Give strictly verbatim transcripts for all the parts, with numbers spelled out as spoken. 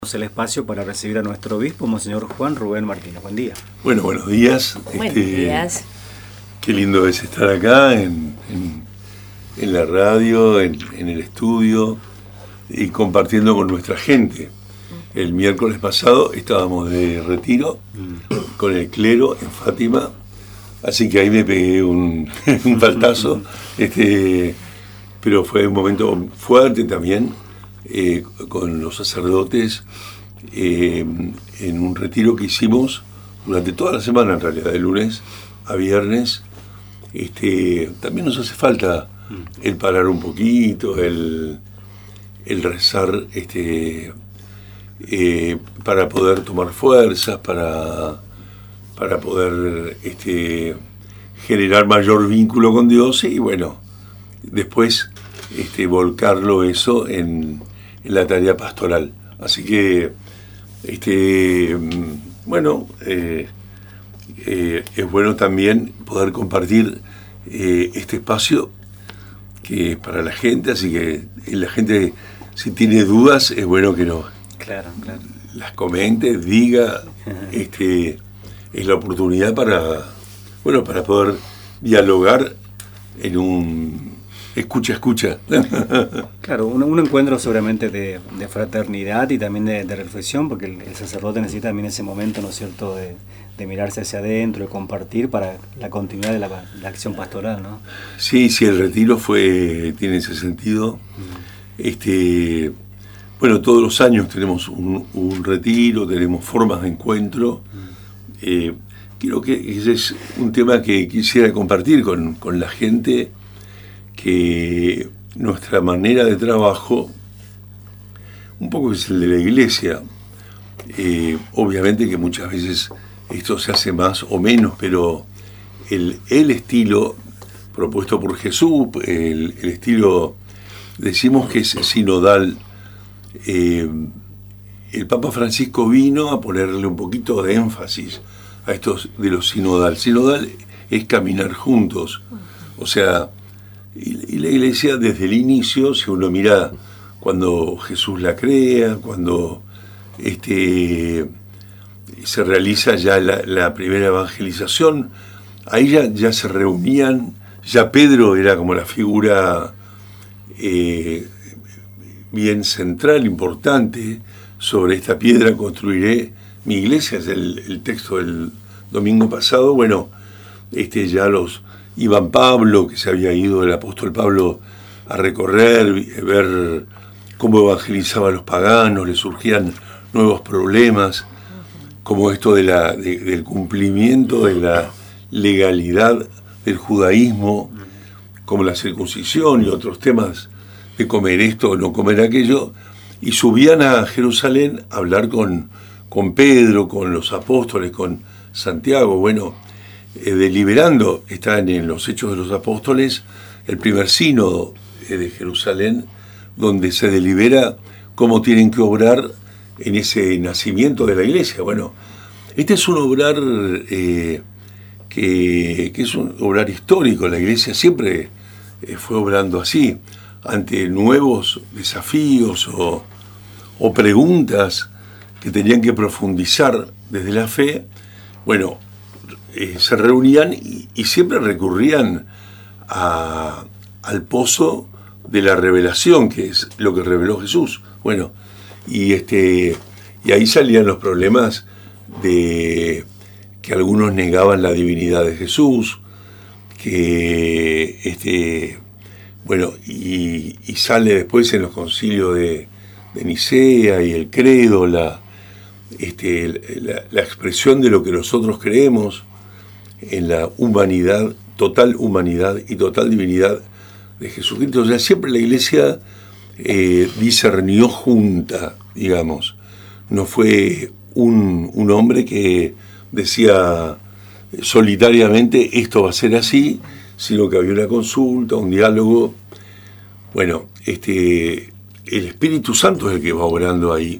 El espacio para recibir a nuestro obispo, Monseñor Juan Rubén Martínez. Buen día. Bueno, buenos días. Buenos este, días. Qué lindo es estar acá en, en, en la radio, en, en el estudio y compartiendo con nuestra gente. El miércoles pasado estábamos de retiro con el clero en Fátima, así que ahí me pegué un, un faltazo, este, pero fue un momento fuerte también. Eh, con los sacerdotes eh, en un retiro que hicimos durante toda la semana, en realidad, de lunes a viernes. Este, también nos hace falta el parar un poquito, el, el rezar este, eh, para poder tomar fuerzas, para, para poder este, generar mayor vínculo con Dios y bueno, después este, volcarlo eso en en la tarea pastoral. Así que, este, bueno, eh, eh, es bueno también poder compartir eh, este espacio que es para la gente, así que la gente, si tiene dudas, es bueno que nos claro, claro. las comente, diga, este, es la oportunidad para, bueno, para poder dialogar en un escucha, escucha. Claro, un, un encuentro seguramente de, de fraternidad y también de, de reflexión, porque el, el sacerdote necesita también ese momento, ¿no es cierto?, de, de mirarse hacia adentro, de compartir para la continuidad de la, la acción pastoral, ¿no? Sí, sí, el retiro fue, tiene ese sentido. Mm. Este, bueno, todos los años tenemos un, un retiro, tenemos formas de encuentro. Mm. Eh, creo que ese es un tema que quisiera compartir con, con la gente, que nuestra manera de trabajo, un poco es el de la iglesia, eh, obviamente que muchas veces esto se hace más o menos, pero el, el estilo propuesto por Jesús, el, el estilo, decimos que es sinodal, eh, el Papa Francisco vino a ponerle un poquito de énfasis a estos de lo sinodal. Sinodal es caminar juntos, o sea, y la iglesia desde el inicio, si uno mira cuando Jesús la crea, cuando este, se realiza ya la, la primera evangelización, ahí ya, ya se reunían, ya Pedro era como la figura eh, bien central, importante, sobre esta piedra construiré mi iglesia, es el, el texto del domingo pasado. Bueno, este, ya los Iván Pablo, que se había ido el apóstol Pablo a recorrer, ver cómo evangelizaba a los paganos, le surgían nuevos problemas, como esto de la, de, del cumplimiento de la legalidad del judaísmo, como la circuncisión y otros temas de comer esto o no comer aquello, y subían a Jerusalén a hablar con, con Pedro, con los apóstoles, con Santiago. Bueno, Eh, deliberando, están en los Hechos de los Apóstoles, el primer sínodo eh, de Jerusalén, donde se delibera cómo tienen que obrar en ese nacimiento de la iglesia. Bueno, este es un obrar eh, que, que es un obrar histórico. La iglesia siempre eh, fue obrando así, ante nuevos desafíos o, o preguntas que tenían que profundizar desde la fe. Bueno, Eh, se reunían y, y siempre recurrían a, al pozo de la revelación, que es lo que reveló Jesús. Bueno, y este y ahí salían los problemas de que algunos negaban la divinidad de Jesús, que este bueno, y, y sale después en los concilios de, de Nicea y el credo, la, este, la, la expresión de lo que nosotros creemos en la humanidad, total humanidad y total divinidad de Jesucristo. O sea, siempre la iglesia eh, discernió junta, digamos. No fue un, un hombre que decía solitariamente esto va a ser así, sino que había una consulta, un diálogo. Bueno, este, el Espíritu Santo es el que va obrando ahí.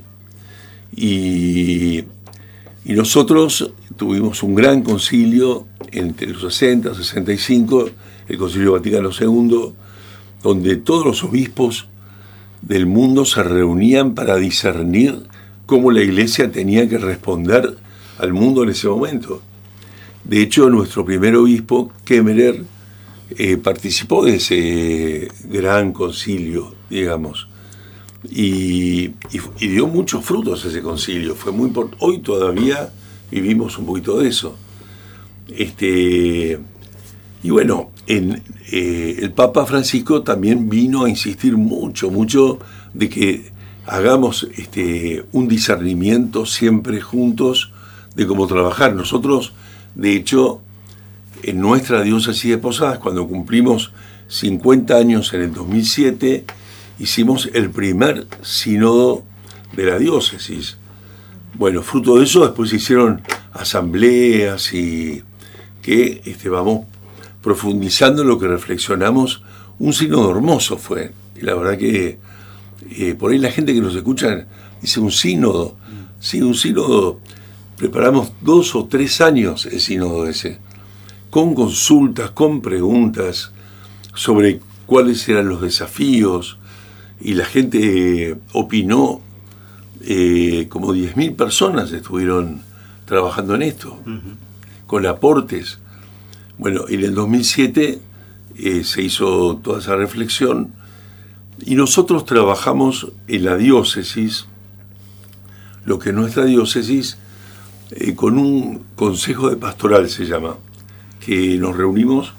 Y, y nosotros tuvimos un gran concilio entre los sesenta, sesenta y cinco, el Concilio Vaticano segundo, donde todos los obispos del mundo se reunían para discernir cómo la iglesia tenía que responder al mundo en ese momento. De hecho, nuestro primer obispo, Kemmerer, eh, participó de ese gran concilio, digamos, y, y, y dio muchos frutos ese concilio. Fue muy importante. Hoy todavía vivimos un poquito de eso. Este, y bueno, en, eh, el Papa Francisco también vino a insistir mucho, mucho de que hagamos este, un discernimiento siempre juntos de cómo trabajar. Nosotros, de hecho, en nuestra diócesis de Posadas, cuando cumplimos cincuenta años en el dos mil siete, hicimos el primer sínodo de la diócesis. Bueno, fruto de eso después se hicieron asambleas y que este, vamos profundizando en lo que reflexionamos. Un sínodo hermoso fue. Y la verdad que eh, por ahí la gente que nos escucha dice un sínodo. Sí, un sínodo. Preparamos dos o tres años el sínodo ese, con consultas, con preguntas sobre cuáles eran los desafíos, y la gente opinó. Eh, como diez mil personas estuvieron trabajando en esto, uh-huh. con aportes. Bueno, en el dos mil siete eh, se hizo toda esa reflexión, y nosotros trabajamos en la diócesis, lo que es nuestra diócesis, eh, con un consejo de pastoral se llama, que nos reunimos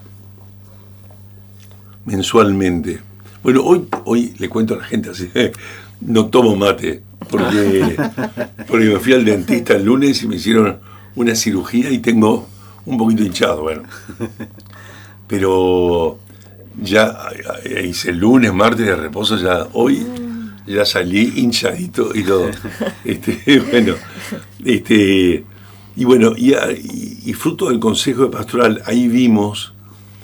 mensualmente. Bueno, hoy, hoy le cuento a la gente así, no tomo mate, porque, porque me fui al dentista el lunes y me hicieron una cirugía y tengo un poquito hinchado, bueno. Pero ya hice el lunes, martes de reposo, ya hoy ya salí hinchadito y todo. Este, bueno, este, y bueno, y, y fruto del consejo de pastoral, ahí vimos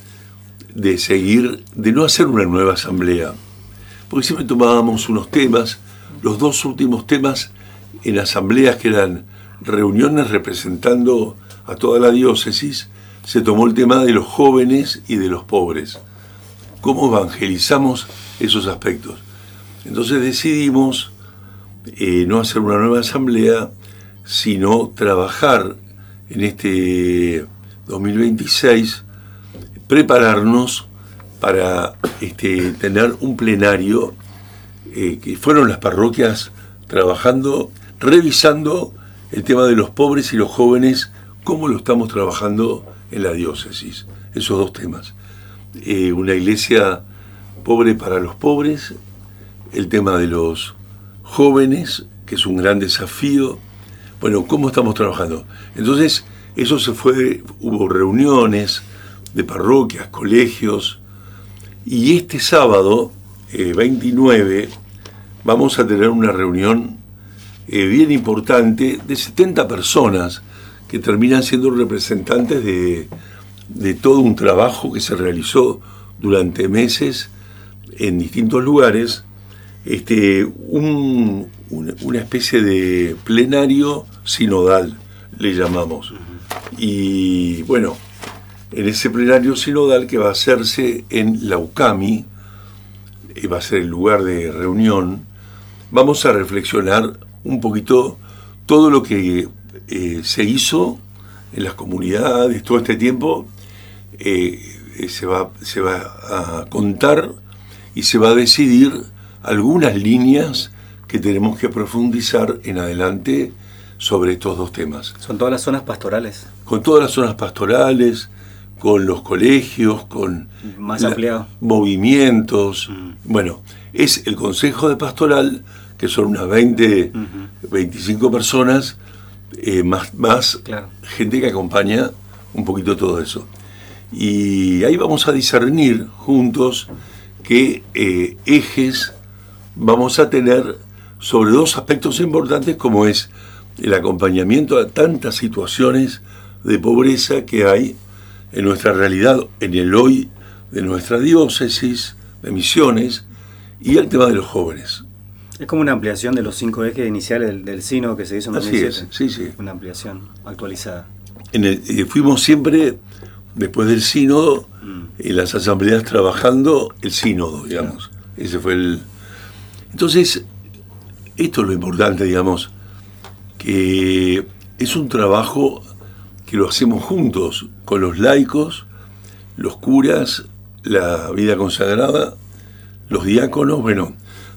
de seguir, de no hacer una nueva asamblea, porque siempre tomábamos unos temas. Los dos últimos temas en asambleas, que eran reuniones representando a toda la diócesis, se tomó el tema de los jóvenes y de los pobres. ¿Cómo evangelizamos esos aspectos? Entonces decidimos eh, no hacer una nueva asamblea, sino trabajar en este dos mil veintiséis, prepararnos para este, tener un plenario, eh, que fueron las parroquias trabajando, revisando el tema de los pobres y los jóvenes, cómo lo estamos trabajando en la diócesis, esos dos temas. Eh, una iglesia pobre para los pobres, el tema de los jóvenes, que es un gran desafío. Bueno, ¿cómo estamos trabajando? Entonces, eso se fue, hubo reuniones de parroquias, colegios, y este sábado, eh, veintinueve, vamos a tener una reunión eh, bien importante de setenta personas que terminan siendo representantes de, de todo un trabajo que se realizó durante meses en distintos lugares, este, un, una, una especie de plenario sinodal, le llamamos. Y bueno, en ese plenario sinodal, que va a hacerse en la UCAMI, eh, va a ser el lugar de reunión, vamos a reflexionar un poquito todo lo que eh, se hizo en las comunidades todo este tiempo. eh, eh, se, va, se va a contar y se va a decidir algunas líneas que tenemos que profundizar en adelante sobre estos dos temas. Son todas las zonas pastorales. Con todas las zonas pastorales, con los colegios, con más ampliado, movimientos. Mm. Bueno, es el Consejo de Pastoral, que son unas veinte, uh-huh. veinticinco personas, eh, más, más claro. gente que acompaña un poquito todo eso. Y ahí vamos a discernir juntos qué eh, ejes vamos a tener sobre dos aspectos importantes, como es el acompañamiento a tantas situaciones de pobreza que hay en nuestra realidad, en el hoy de nuestra diócesis de Misiones, y el tema de los jóvenes. Es como una ampliación de los cinco ejes iniciales del, del sínodo que se hizo en dos mil siete. Así es, sí, sí. Una ampliación actualizada. En el, eh, fuimos siempre, después del sínodo, mm. en las asambleas trabajando el sínodo, digamos. Claro. Ese fue el... Entonces, esto es lo importante, digamos, que es un trabajo que lo hacemos juntos, con los laicos, los curas, la vida consagrada, los diáconos, bueno,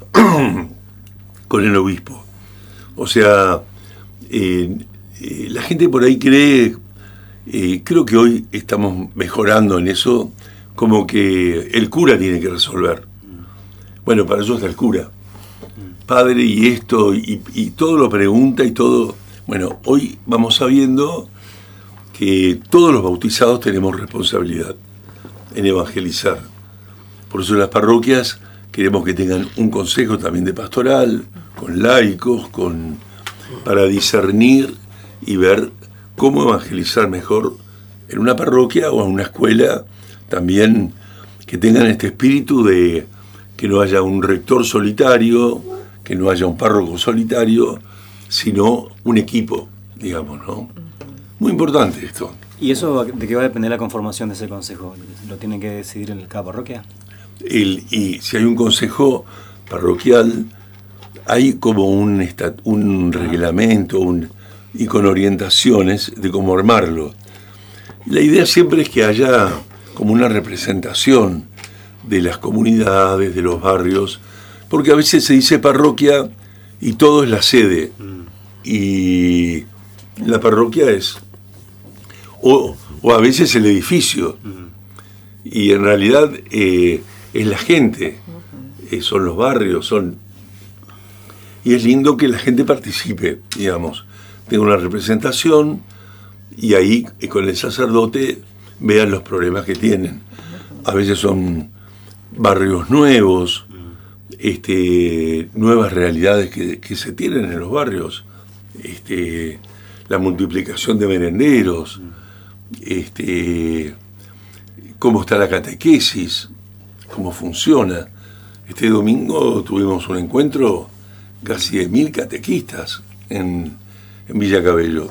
con el obispo. O sea, eh, eh, la gente por ahí cree, eh, creo que hoy estamos mejorando en eso, como que el cura tiene que resolver. Bueno, para eso está el cura. Padre, y esto, y, y todo lo pregunta y todo. Bueno, hoy vamos sabiendo que todos los bautizados tenemos responsabilidad en evangelizar. Por eso las parroquias queremos que tengan un consejo también de pastoral, con laicos, con, para discernir y ver cómo evangelizar mejor en una parroquia o en una escuela, también que tengan este espíritu de que no haya un rector solitario, que no haya un párroco solitario, sino un equipo, digamos, ¿no? Muy importante esto. ¿Y eso de qué va a depender la conformación de ese consejo? ¿Lo tiene que decidir el cada parroquia? El, y si hay un consejo parroquial, hay como un, estat, un reglamento un, y con orientaciones de cómo armarlo. La idea siempre es que haya como una representación de las comunidades, de los barrios, porque a veces se dice parroquia y todo es la sede, y la parroquia es, o, o a veces el edificio, y en realidad eh, es la gente, eh, son los barrios, son y es lindo que la gente participe, digamos, tenga una representación y ahí eh, con el sacerdote vean los problemas que tienen. A veces son barrios nuevos, este, nuevas realidades que, que se tienen en los barrios, este, la multiplicación de merenderos, este, cómo está la catequesis, cómo funciona. Este domingo tuvimos un encuentro casi de mil catequistas en, en Villa Cabello.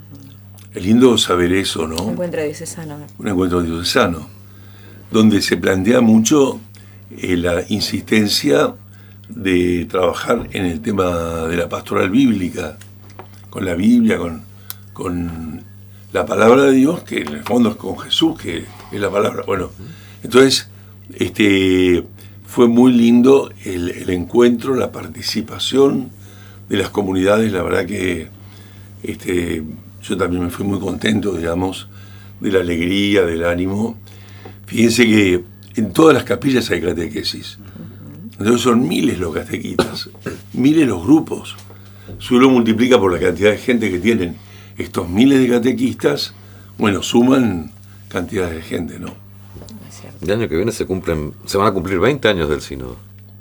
Es lindo saber eso, ¿no? Un encuentro diocesano. Un encuentro diocesano, donde se plantea mucho eh, la insistencia de trabajar en el tema de la pastoral bíblica, con la Biblia, con, con la palabra de Dios, que en el fondo es con Jesús, que es la palabra. Bueno, entonces, este... fue muy lindo el, el encuentro, la participación de las comunidades. La verdad que este, yo también me fui muy contento, digamos, de la alegría, del ánimo. Fíjense que en todas las capillas hay catequesis. Entonces son miles los catequistas, miles los grupos. Si uno multiplica por la cantidad de gente que tienen estos miles de catequistas, bueno, suman cantidades de gente, ¿no? El año que viene se cumplen, se van a cumplir veinte años del sínodo.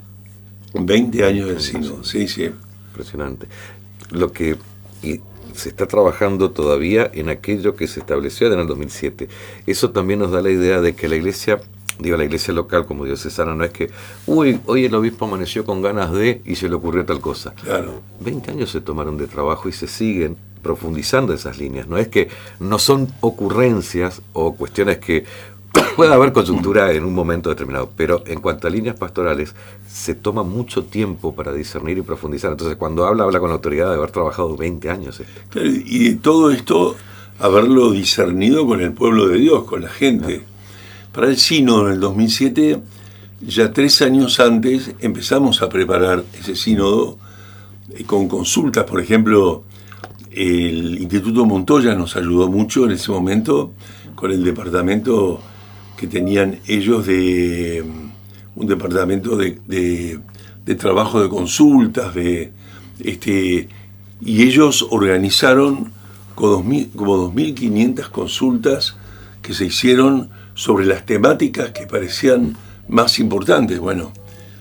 veinte años del sínodo, sí, sí. Impresionante. Lo que y se está trabajando todavía en aquello que se estableció en el dos mil siete. Eso también nos da la idea de que la iglesia, digo, la iglesia local como diocesana, no es que, uy, hoy el obispo amaneció con ganas de y se le ocurrió tal cosa. Claro. veinte años se tomaron de trabajo y se siguen profundizando esas líneas. No es que no son ocurrencias o cuestiones que puede haber coyuntura en un momento determinado, pero en cuanto a líneas pastorales, se toma mucho tiempo para discernir y profundizar. Entonces, cuando habla, habla con la autoridad de haber trabajado veinte años. Este. Claro, y de todo esto, haberlo discernido con el pueblo de Dios, con la gente. Claro. Para el sínodo en el dos mil siete, ya tres años antes, empezamos a preparar ese sínodo eh, con consultas. Por ejemplo, el Instituto Montoya nos ayudó mucho en ese momento con el departamento que tenían ellos de un departamento de, de, de trabajo de consultas, de este y ellos organizaron como dos mil quinientas consultas que se hicieron sobre las temáticas que parecían más importantes. Bueno,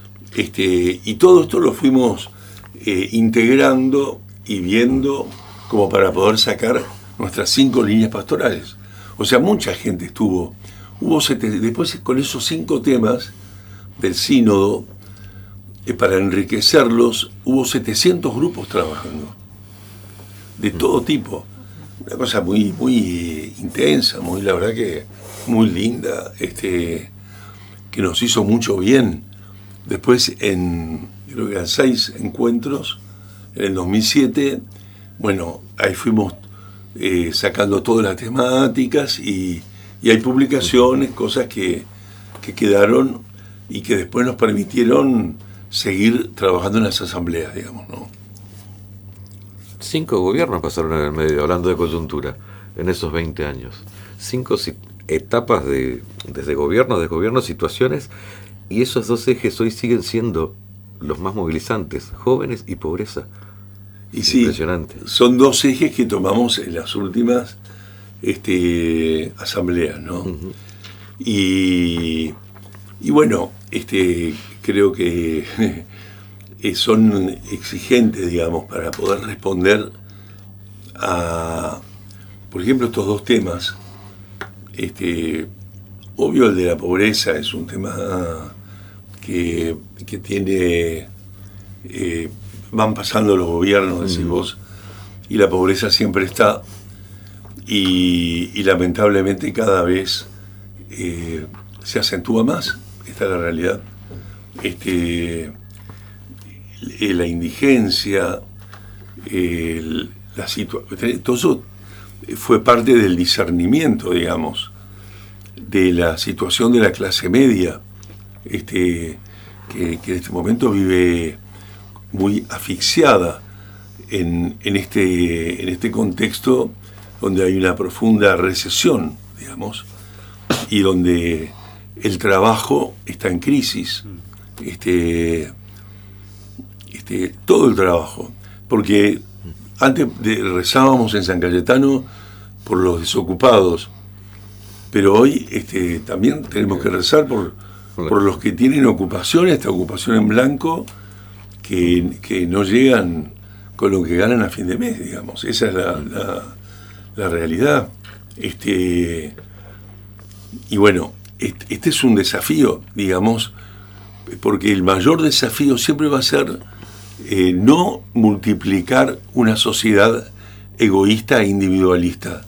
este y todo esto lo fuimos eh, integrando y viendo como para poder sacar nuestras cinco líneas pastorales. O sea, mucha gente estuvo. Hubo sete, después con esos cinco temas del sínodo, eh, para enriquecerlos, hubo setecientos grupos trabajando, de todo tipo. Una cosa muy muy eh, intensa, muy, la verdad que muy linda, este, que nos hizo mucho bien. Después, en creo que eran seis encuentros, en el dos mil siete, bueno, ahí fuimos eh, sacando todas las temáticas y, y hay publicaciones, cosas que, que quedaron y que después nos permitieron seguir trabajando en las asambleas, digamos, ¿no? Cinco gobiernos pasaron en el medio, hablando de coyuntura, en esos veinte años. Cinco si- etapas de, desde gobierno, desgobierno, situaciones, y esos dos ejes hoy siguen siendo los más movilizantes, jóvenes y pobreza. Y sí, impresionante. Son dos ejes que tomamos en las últimas este, asambleas, ¿no? Uh-huh. Y, y bueno, este, creo que son exigentes, digamos, para poder responder a, por ejemplo, estos dos temas. Este, obvio, el de la pobreza es un tema que, que tiene, eh, van pasando los gobiernos, decís vos, y la pobreza siempre está, y, y lamentablemente cada vez eh, se acentúa más. Esta es la realidad. Este, la indigencia, el, la situación, todo eso fue parte del discernimiento, digamos, de la situación de la clase media, este, que, que en este momento vive muy asfixiada en, en, este, en este contexto donde hay una profunda recesión, digamos, y donde el trabajo está en crisis. Este, este, todo el trabajo, porque antes de, rezábamos en San Cayetano por los desocupados, pero hoy este, también tenemos que rezar por, por los que tienen ocupación, esta ocupación en blanco, que, que no llegan con lo que ganan a fin de mes, digamos. Esa es la, la, la realidad. Este, y bueno, este, este es un desafío, digamos, porque el mayor desafío siempre va a ser eh, no multiplicar una sociedad egoísta e individualista,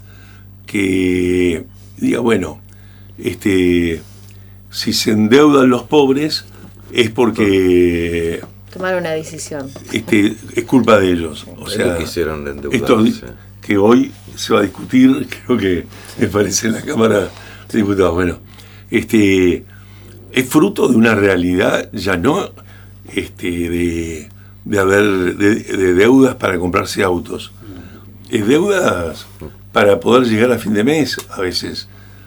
que diga, bueno, este, si se endeudan los pobres es porque tomar una decisión. Este, es culpa de ellos. O sea, quisieron endeudarse. Esto que hoy se va a discutir, creo que me parece en la Cámara de Diputados. Bueno, este es fruto de una realidad, ya no este, de, de haber de, de deudas para comprarse autos. Es deudas para poder llegar a fin de mes a veces.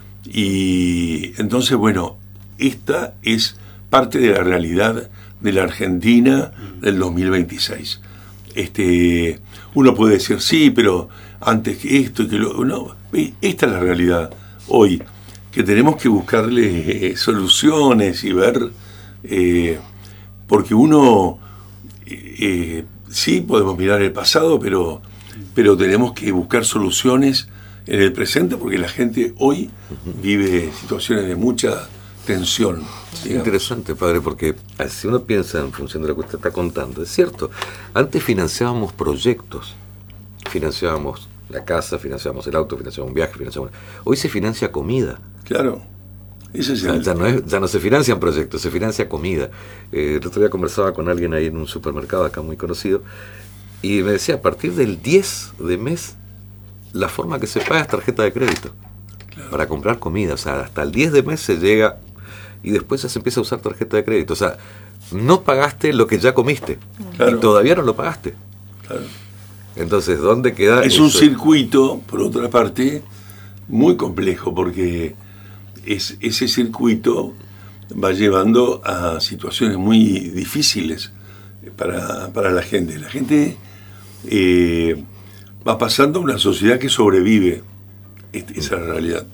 Y entonces, bueno, esta es parte de la realidad de la Argentina del dos mil veintiséis. Este, uno puede decir, sí, pero antes que esto y que lo... No, esta es la realidad hoy, que tenemos que buscarle eh, soluciones y ver, eh, porque uno, eh, sí podemos mirar el pasado, pero, pero tenemos que buscar soluciones en el presente, porque la gente hoy vive situaciones de mucha tensión. Es interesante, padre, porque si uno piensa en función de lo que usted está contando, es cierto, antes financiábamos proyectos, financiábamos la casa, financiábamos el auto, financiábamos un viaje, financiábamos... Hoy se financia comida. Claro. Ese es o sea, el... ya, no es, ya no se financian proyectos, se financia comida. Eh, el otro día conversaba con alguien ahí en un supermercado acá muy conocido y me decía, a partir del diez de mes, la forma que se paga es tarjeta de crédito. Claro. Para comprar comida. O sea, hasta el diez de mes se llega y después ya se empieza a usar tarjeta de crédito. O sea, no pagaste lo que ya comiste. Claro. Y todavía no lo pagaste. Claro. Entonces, ¿dónde queda Es eso? Un circuito, por otra parte, muy complejo, porque es, ese circuito va llevando a situaciones muy difíciles para, para la gente. La gente eh, va pasando a una sociedad que sobrevive. Esa es la realidad.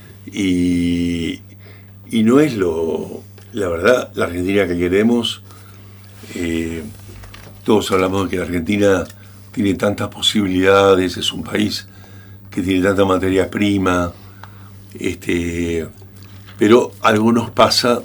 Y, y no es lo... La verdad, la Argentina que queremos, eh, todos hablamos de que la Argentina tiene tantas posibilidades, es un país que tiene tanta materia prima, este, pero a algunos pasa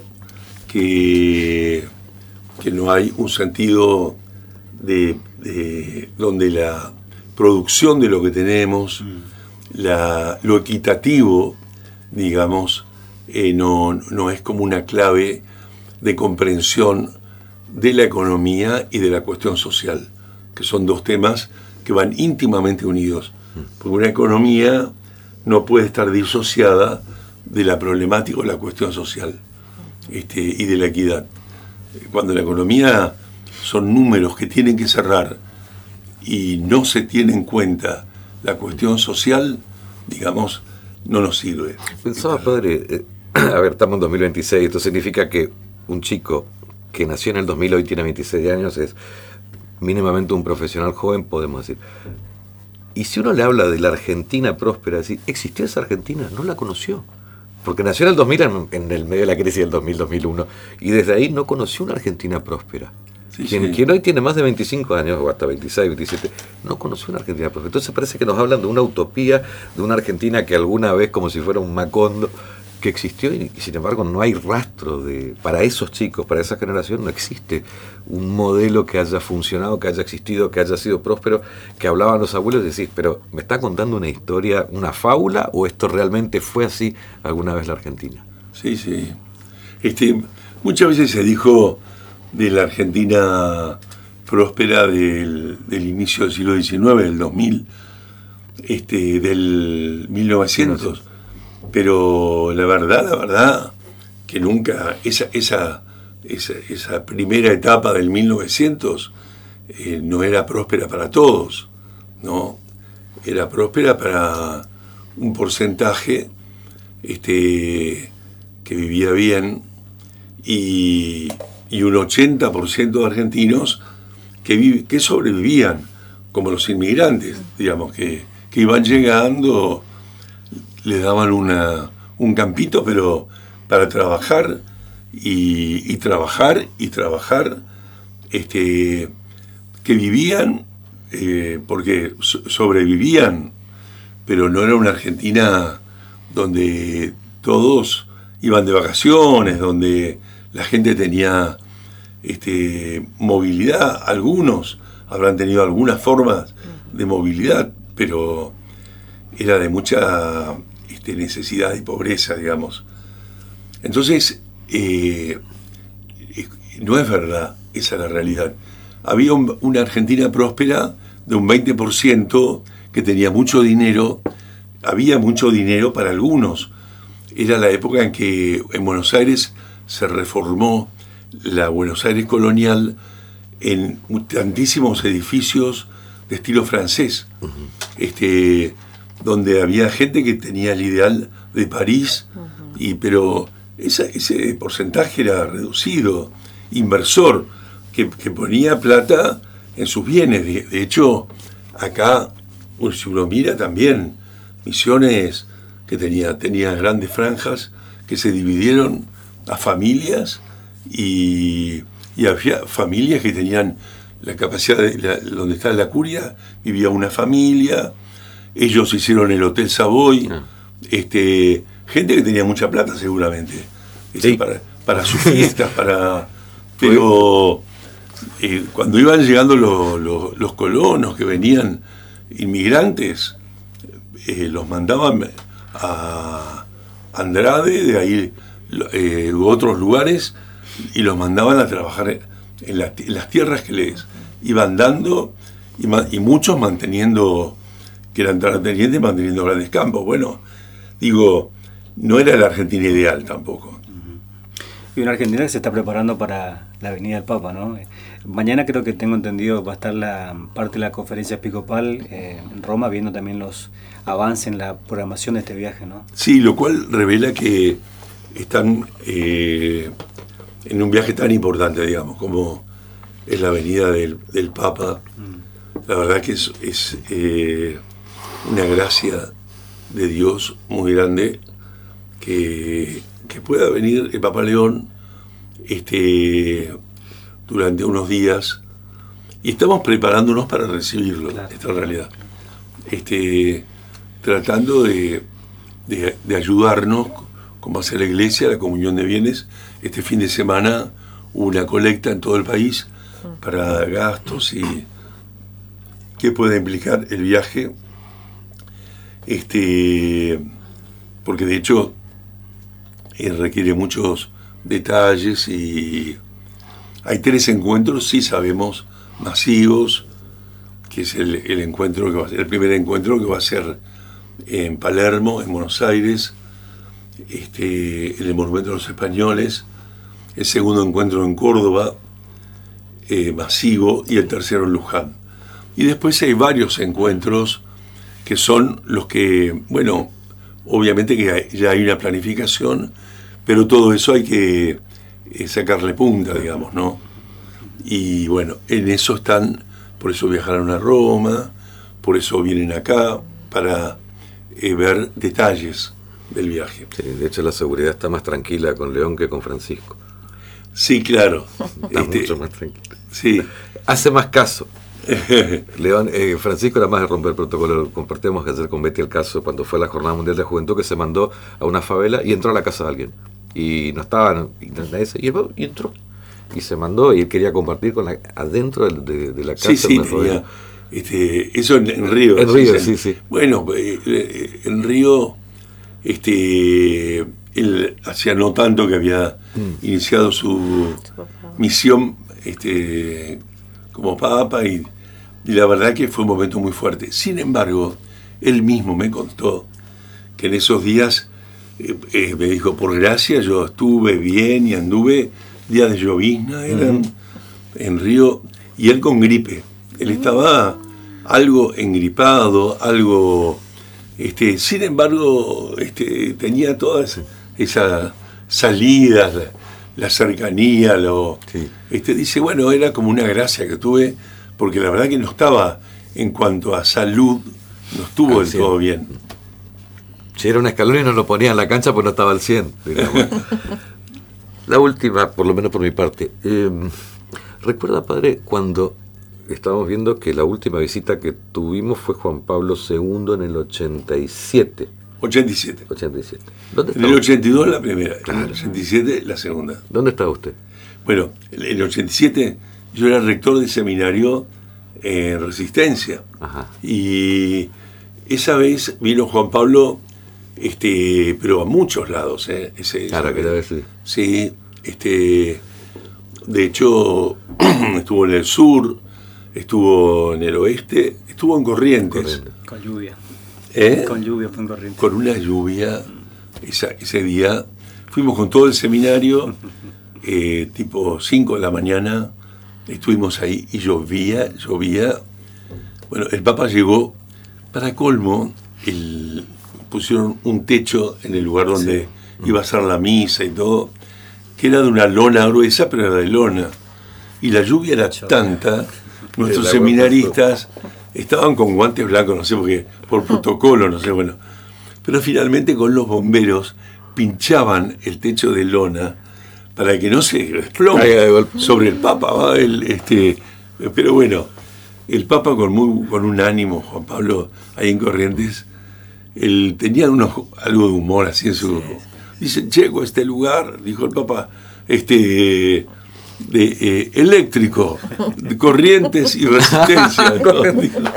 que, que no hay un sentido de, de donde la producción de lo que tenemos, mm. la, lo equitativo, digamos, eh, no, no es como una clave de comprensión de la economía y de la cuestión social. que son dos temas que van íntimamente unidos, porque una economía no puede estar disociada de la problemática o la cuestión social este, y de la equidad. Cuando la economía son números que tienen que cerrar y no se tiene en cuenta la cuestión social, digamos, no nos sirve. Pensaba, padre, eh, a ver, estamos en dos mil veintiséis, esto significa que un chico que nació en el dos mil, hoy tiene veintiséis años, es mínimamente un profesional joven, podemos decir. Y si uno le habla de la Argentina próspera, decir, ¿existió esa Argentina? No la conoció. Porque nació en el dos mil, en, en el medio de la crisis del dos mil, dos mil uno, y desde ahí no conoció una Argentina próspera. Sí, quien, sí. quien hoy tiene más de veinticinco años, o hasta veintiséis, veintisiete, no conoció una Argentina próspera. Entonces parece que nos hablan de una utopía, de una Argentina que alguna vez, como si fuera un Macondo, que existió, y, y sin embargo no hay rastro de, para esos chicos, para esa generación, no existe un modelo que haya funcionado, que haya existido, que haya sido próspero, que hablaban los abuelos, y decís, pero ¿me está contando una historia, una fábula, o esto realmente fue así alguna vez la Argentina? Sí, sí. Este, muchas veces se dijo de la Argentina próspera del, del inicio del siglo diecinueve, del dos mil, este, del mil novecientos. Pero la verdad, la verdad, que nunca, esa, esa, esa, esa primera etapa del mil novecientos eh, no era próspera para todos, ¿no? Era próspera para un porcentaje este, que vivía bien y, y un ochenta por ciento de argentinos que, vive, que sobrevivían, como los inmigrantes, digamos, que, que iban llegando, le daban una, un campito, pero para trabajar y, y trabajar y trabajar, este, que vivían, eh, porque so, sobrevivían, pero no era una Argentina donde todos iban de vacaciones, donde la gente tenía este, movilidad. Algunos habrán tenido algunas formas de movilidad, pero era de mucha este, necesidad y pobreza, digamos. Entonces, eh, no es verdad, esa es la realidad. Había un, una Argentina próspera de un veinte por ciento que tenía mucho dinero, había mucho dinero para algunos. Era la época en que en Buenos Aires se reformó la Buenos Aires colonial en tantísimos edificios de estilo francés, uh-huh. este, donde había gente que tenía el ideal de París, uh-huh. y, pero esa, ese porcentaje era reducido, inversor, que, que ponía plata en sus bienes. De, de hecho, acá, si uno mira también, Misiones que tenía, tenía grandes franjas que se dividieron a familias y, y había familias que tenían la capacidad de, la, donde está la curia, vivía una familia, ellos hicieron el Hotel Savoy, ah. este, gente que tenía mucha plata seguramente, este, sí. para, para sus fiestas, para pero eh, cuando iban llegando los, los, los colonos que venían inmigrantes, eh, los mandaban a Andrade, de ahí eh, otros lugares, y los mandaban a trabajar en, la, en las tierras que les iban dando, y, y muchos manteniendo, que eran terratenientes, manteniendo grandes campos. Bueno, digo, no era la Argentina ideal tampoco. Y una Argentina que se está preparando para la venida del Papa, ¿no? Mañana creo que tengo entendido va a estar la parte de la conferencia episcopal eh, en Roma, viendo también los avances en la programación de este viaje, ¿no? Sí, lo cual revela que están eh, en un viaje tan importante, digamos, como es la venida del, del Papa. Mm. La verdad que es, es eh, una gracia de Dios muy grande que, que pueda venir el Papa León este, durante unos días, y estamos preparándonos para recibirlo, claro, esta realidad. Este, tratando de, de, de ayudarnos, como hace la Iglesia, la comunión de bienes. Este fin de semana hubo una colecta en todo el país para gastos y qué puede implicar el viaje, este, porque de hecho eh, requiere muchos detalles, y hay tres encuentros, sí sabemos, masivos, que es el, el encuentro que va a ser, el primer encuentro que va a ser en Palermo, en Buenos Aires, este, en el Monumento de los Españoles, el segundo encuentro en Córdoba, eh, masivo, y el tercero en Luján. Y después hay varios encuentros que son los que, bueno, obviamente que hay, ya hay una planificación, pero todo eso hay que eh, sacarle punta, digamos, ¿no? Y bueno, en eso están, por eso viajaron a Roma, por eso vienen acá, para eh, ver detalles del viaje. Sí, de hecho la seguridad está más tranquila con León que con Francisco. Sí, claro. Está este, mucho más tranquila. Sí. Hace más caso. León, eh, Francisco era más de romper el protocolo. Compartimos ayer con Betty el caso cuando fue a la Jornada Mundial de la Juventud, que se mandó a una favela y entró a la casa de alguien. Y no estaban, y, y, y entró. Y se mandó y él quería compartir con la, adentro de, de, de la casa. Sí, sí, tenía, este, eso en, en Río. En Río, sí, sí. Bueno, eh, en Río, este, él hacía no tanto que había mm. iniciado su misión este, como papa y, y la verdad que fue un momento muy fuerte. Sin embargo, él mismo me contó que en esos días eh, eh, me dijo, por gracia yo estuve bien y anduve, días de llovizna eran mm. en Río, y él con gripe. Él estaba algo engripado, algo, este, sin embargo, este, tenía todas esas salidas, la, la cercanía, lo, sí. este, dice, bueno, era como una gracia que tuve, porque la verdad que no estaba, en cuanto a salud, no estuvo del todo bien. Si era un escalón y nos lo ponía en la cancha, pues no estaba al cien. La última, por lo menos por mi parte. Eh, ¿Recuerda, padre, cuando estábamos viendo que la última visita que tuvimos fue Juan Pablo segundo en el ochenta y siete? ochenta y siete. ochenta y siete. ¿Dónde en el ochenta y dos la primera, claro. En el ochenta y siete la segunda. ¿Dónde estaba usted? Bueno, en el ochenta y siete yo era rector del seminario en Resistencia. Ajá. Y esa vez vino Juan Pablo, este, pero a muchos lados, ¿eh? Ese, claro, que era sí. Sí, este, de hecho, estuvo en el sur, estuvo en el oeste, estuvo en Corrientes. Corrientes. Con lluvia. ¿Eh? Con lluvia fue en Corrientes. Con una lluvia, esa, ese día, fuimos con todo el seminario, eh, tipo cinco de la mañana, estuvimos ahí y llovía, llovía. Bueno, el Papa llegó, para colmo, el, pusieron un techo en el lugar donde sí. iba a ser la misa y todo, que era de una lona gruesa, pero era de lona. Y la lluvia era tanta, nuestros seminaristas estaban con guantes blancos, no sé por qué, por protocolo, no sé, bueno. Pero finalmente con los bomberos pinchaban el techo de lona para que no se desplome sobre el Papa, ¿va? El, este, pero bueno, el Papa con, muy, con un ánimo, Juan Pablo, ahí en Corrientes, él tenía unos, algo de humor así en su... Dice, llego a este lugar, dijo el Papa, este... de eh, eléctrico, de Corrientes y Resistencia, ¿no?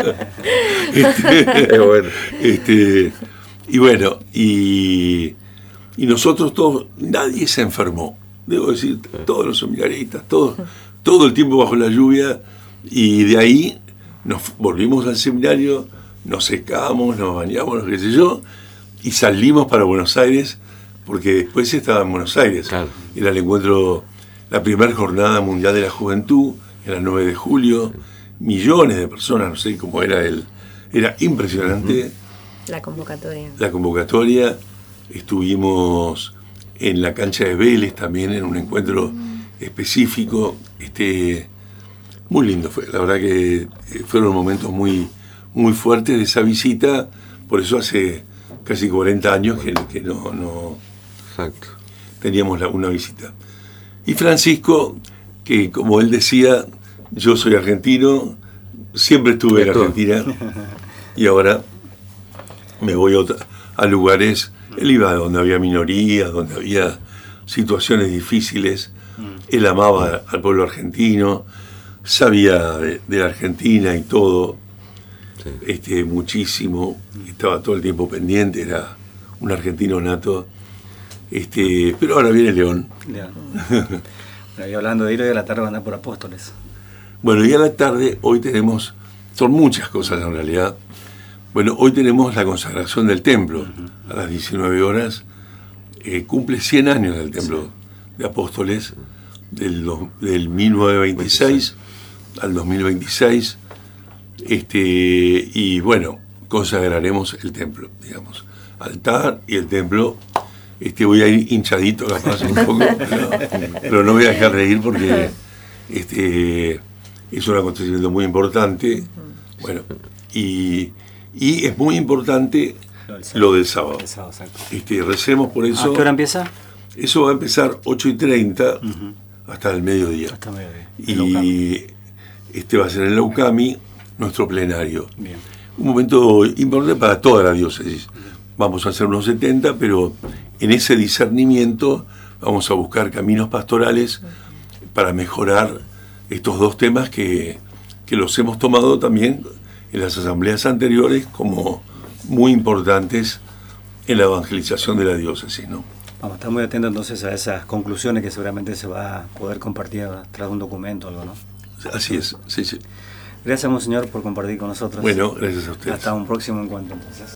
este, bueno. este, y bueno, y, y nosotros todos, nadie se enfermó, debo decir, todos los seminaristas, todos, todo el tiempo bajo la lluvia, y de ahí nos volvimos al seminario, nos secamos, nos bañamos, qué sé yo, y salimos para Buenos Aires, porque después estaba en Buenos Aires, claro. Era el encuentro, la primera jornada mundial de la juventud, era el nueve de julio, millones de personas, no sé cómo era el, era impresionante. La convocatoria. La convocatoria, estuvimos en la cancha de Vélez también en un encuentro específico, este, muy lindo fue, la verdad que fueron momentos muy, muy fuertes de esa visita, por eso hace casi cuarenta años que, que no, no Exacto. teníamos la, una visita. Y Francisco, que como él decía, yo soy argentino, siempre estuve en Argentina y ahora me voy a, otra, a lugares, él iba donde había minorías, donde había situaciones difíciles, él amaba al pueblo argentino, sabía de, de la Argentina y todo, sí. este, muchísimo, estaba todo el tiempo pendiente, era un argentino nato. Este, pero ahora viene León. León. Bueno, y hablando de ir, hoy a la tarde van a andar por Apóstoles. Bueno, y a la tarde, hoy tenemos son muchas cosas en realidad. Bueno, hoy tenemos la consagración del templo, uh-huh. a las diecinueve horas, eh, cumple cien años del templo sí. de Apóstoles, del, do, del mil novecientos veintiséis veintiséis al dos mil veintiséis, este, y bueno, consagraremos el templo, digamos, altar y el templo. Este, voy a ir hinchadito capaz un poco, pero, pero no voy a dejar de ir porque este, es un acontecimiento muy importante. Bueno, y, y es muy importante lo del sábado. El sábado este, recemos por eso. ¿A qué hora empieza? Eso va a empezar ocho y treinta uh-huh. hasta el mediodía. Hasta el mediodía. Y este va a ser en Laucami, nuestro plenario. Bien. Un momento importante para toda la diócesis. Vamos a hacer unos setenta, pero en ese discernimiento vamos a buscar caminos pastorales para mejorar estos dos temas que, que los hemos tomado también en las asambleas anteriores como muy importantes en la evangelización de la diócesis, ¿no? Vamos a estar muy atentos entonces a esas conclusiones que seguramente se va a poder compartir tras un documento o algo, ¿no? Así es, sí, sí. Gracias, monseñor, por compartir con nosotros. Bueno, gracias a ustedes. Hasta un próximo encuentro, entonces.